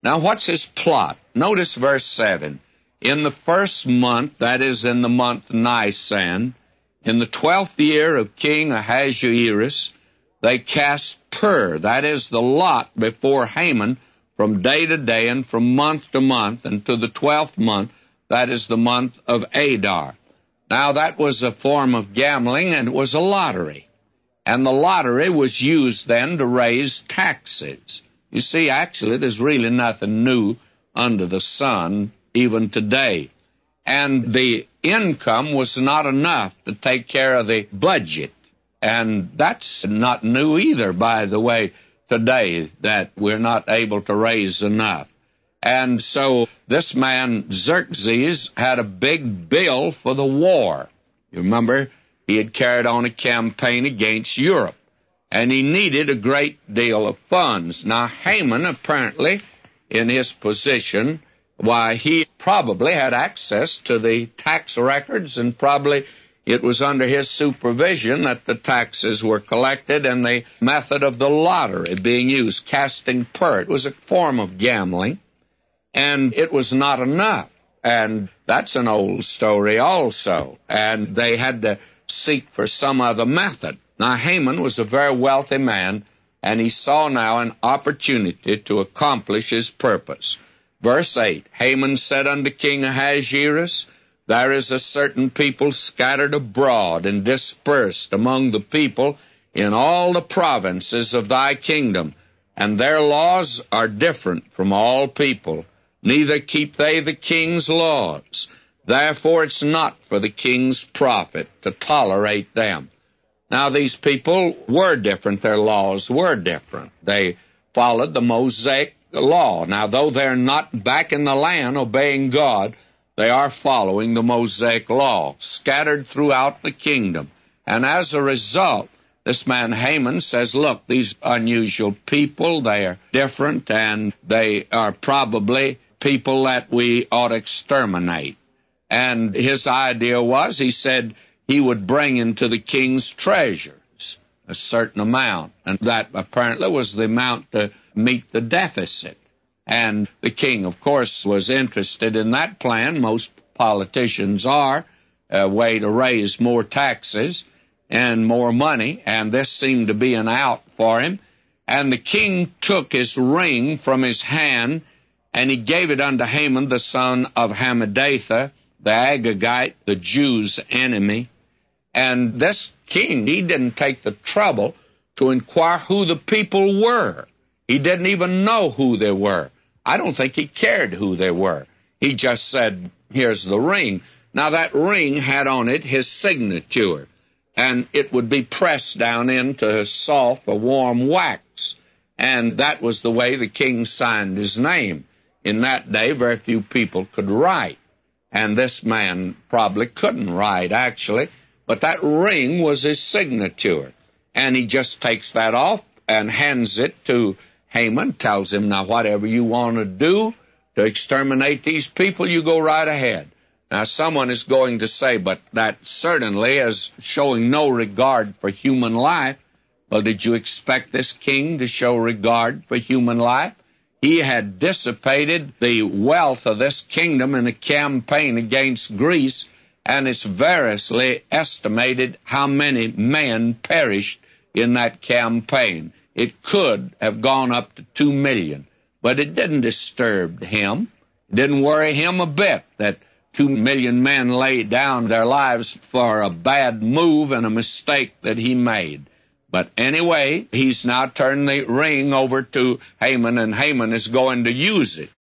Now, what's his plot? Notice verse 7. In the first month, that is in the month Nisan, in the 12th year of King Ahasuerus, they cast pur, that is the lot, before Haman from day to day and from month to month, and to the 12th month, that is the month of Adar. Now, that was a form of gambling, and it was a lottery. And the lottery was used then to raise taxes. You see, actually, there's really nothing new under the sun, even today. And the income was not enough to take care of the budget. And that's not new either, by the way, today, that we're not able to raise enough. And so this man, Xerxes, had a big bill for the war. You remember, he had carried on a campaign against Europe, and he needed a great deal of funds. Now, Haman, apparently, in his position, why, he probably had access to the tax records, and probably it was under his supervision that the taxes were collected and the method of the lottery being used, casting pur. It was a form of gambling, and it was not enough. And that's an old story also. And they had to seek for some other method. Now, Haman was a very wealthy man, and he saw now an opportunity to accomplish his purpose. Verse 8, Haman said unto King Ahasuerus, There is a certain people scattered abroad and dispersed among the people in all the provinces of thy kingdom, and their laws are different from all people. Neither keep they the king's laws. Therefore it's not for the king's profit to tolerate them. Now, these people were different. Their laws were different. They followed the Mosaic law. Now, though they're not back in the land obeying God, they are following the Mosaic law, scattered throughout the kingdom. And as a result, this man Haman says, look, these unusual people, they are different, and they are probably people that we ought to exterminate. And his idea was, he said, he would bring into the king's treasures a certain amount, and that apparently was the amount to meet the deficit. And the king, of course, was interested in that plan. Most politicians are, a way to raise more taxes and more money, and this seemed to be an out for him. And the king took his ring from his hand, and he gave it unto Haman, the son of Hammedatha, the Agagite, the Jews' enemy. And this king, he didn't take the trouble to inquire who the people were. He didn't even know who they were. I don't think he cared who they were. He just said, here's the ring. Now, that ring had on it his signature, and it would be pressed down into soft or warm wax. And that was the way the king signed his name. In that day, very few people could write. And this man probably couldn't write, actually. But that ring was his signature. And he just takes that off and hands it to Haman, tells him, now, whatever you want to do to exterminate these people, you go right ahead. Now, someone is going to say, but that certainly is showing no regard for human life. Well, did you expect this king to show regard for human life? He had dissipated the wealth of this kingdom in a campaign against Greece, and it's variously estimated how many men perished in that campaign. It could have gone up to 2 million, but it didn't disturb him. It didn't worry him a bit that 2 million men laid down their lives for a bad move and a mistake that he made. But anyway, he's now turned the ring over to Haman, and Haman is going to use it.